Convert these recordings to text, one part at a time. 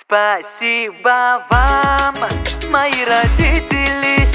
Спасибо вам, мои родители.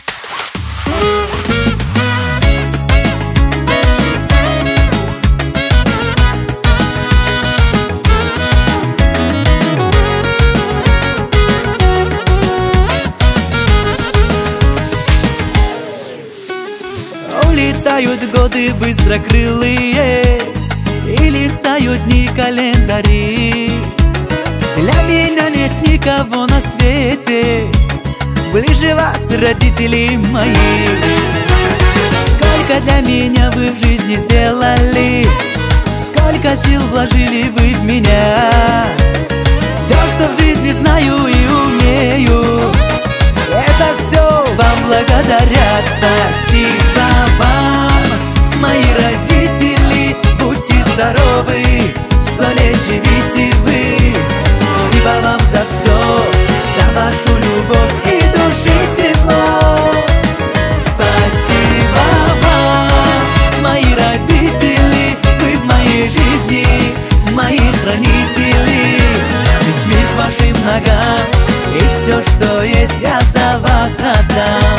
Улетают годы быстрокрылые, и листают дни календари. Для меня нет никого на свете ближе вас, родители мои. Сколько для меня вы в жизни сделали, сколько сил вложили вы в меня. Все, что в жизни знаю и умею, это все вам благодаря. Спасибо вам, мои родители, будьте здоровы, 100 лет живите вы. Спасибо вам за все, за вашу любовь и души тепло. Спасибо вам, мои родители, вы в моей жизни, мои хранители. Весь мир к вашим ногам, и все, что есть, я за вас отдам.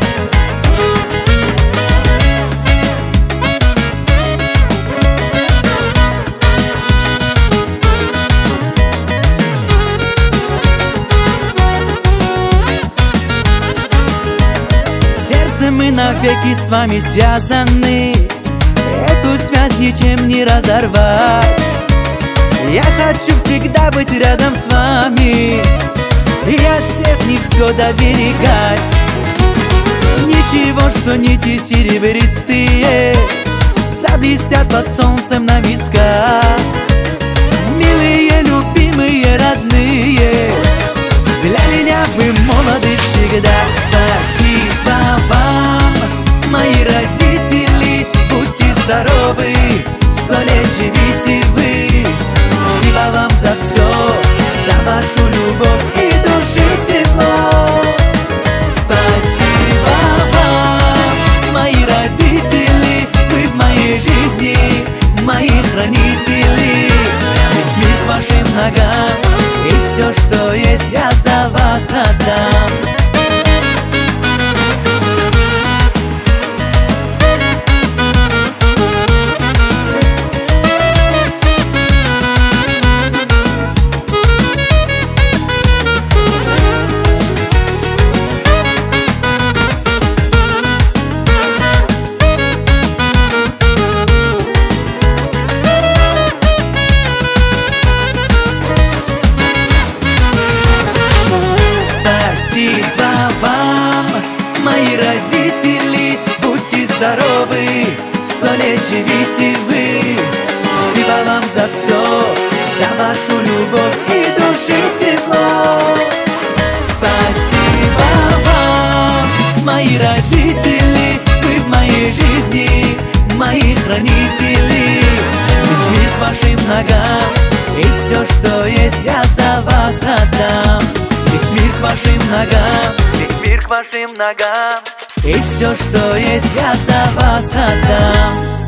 Сердцем мы навеки с вами связаны, эту связь ничем не разорвать. Я хочу всегда быть рядом с вами и от всех невзгод оберегать. Ничего, что нити серебристые заблестят под солнцем на висках. Милые, любимые, родные, для меня вы молоды всегда. Спасибо вам, мои родители, будьте здоровы, 100 лет живите вы. Спасибо вам за все, за вашу любовь и души тепло. Спасибо вам, мои родители, вы в моей жизни, мои хранители. Весь мир к вашим ногам, и все, что есть, я за вас отдам. Спасибо вам, мои родители, будьте здоровы, 100 лет живите вы. Спасибо вам за все, за вашу любовь и души тепло. Спасибо вам, мои родители, вы в моей жизни, мои хранители. Весь мир к вашим ногам, и все, что есть, я за вас отдам. Весь мир к вашим ногам, Весь мир к вашим ногам, и все, что есть, я за вас отдам.